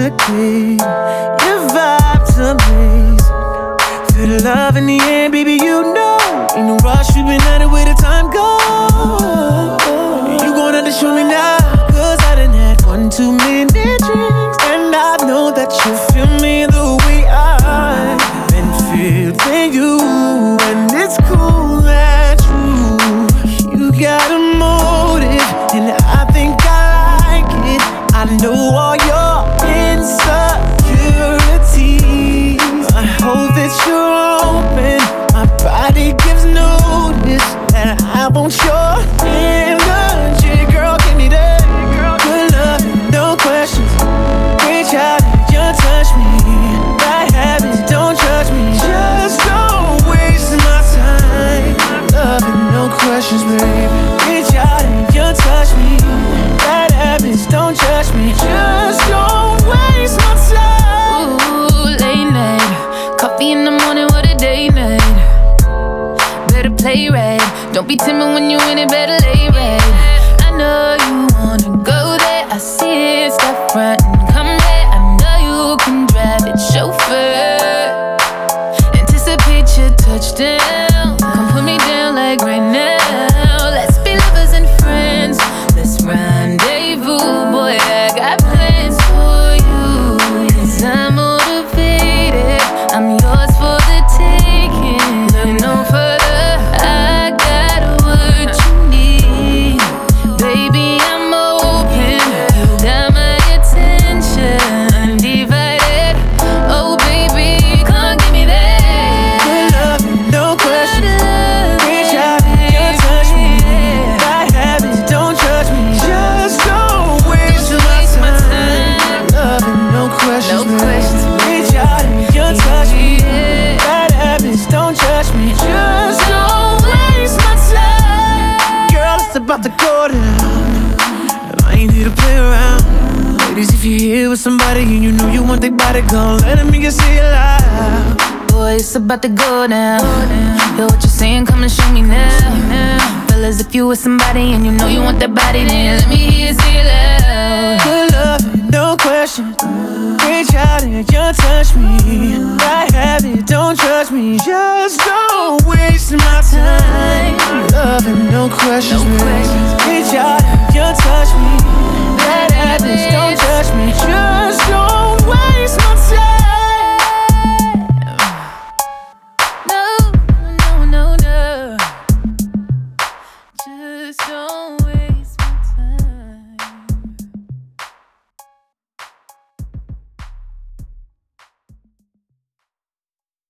dictate. Your vibe's amazing. Feel the love in the air, baby, you know. Ain't no rush, we've been at it where the time goes. You gon' have to show me now, cause I done had one too many drinks. And I know that you feel me the way I've been feeling you. And it's cool that you got a motive, and I think I like it. I know all your insecurities. I hope that you're open. My body gives notice that I want your energy. Girl, give me that good love, no questions. Reach out and you touch me. Bad habits, don't judge me. Just don't waste my time. Love and no questions, baby. Reach out and you touch me. Bad habits, don't judge me. Just don't waste my time. Ooh, late night, coffee in the morning, what a day night. Better play right, don't be timid when you in it, better lay right. I know you wanna go there, I see it, step front and come there. I know you can drive it, chauffeur. Anticipate your touchdown, come put me down like right now. Let's be lovers and friends, let's rendezvous. Boy, I got plans for you, 'cause I'm motivated, I'm yours for the taking. Look no further, I got what you need. Baby, I'm open, you got my attention, undivided. Oh baby, come give me that good love, no questions. Reach out and you touch me. Bad habits, don't judge me. Just don't waste my time. Love and no questions, No questions, Reach out and you touch me. Bad habits, don't judge me. Just don't waste my time. Girl, it's about to go down. I ain't here to play around. Ladies, if you're here with somebody and you know you want their body gone, let them hear you say it loud. boy, it's about to go down. Yo, what you saying? Come and show me now. Fellas, if you with somebody and you know you want that body, then let me hear you say it loud. Good love, no question. Reach out and you touch me. I have it, don't judge me. Just don't waste my time. Love and no questions, No questions. Reach out and you touch me. Bad habits, don't judge me.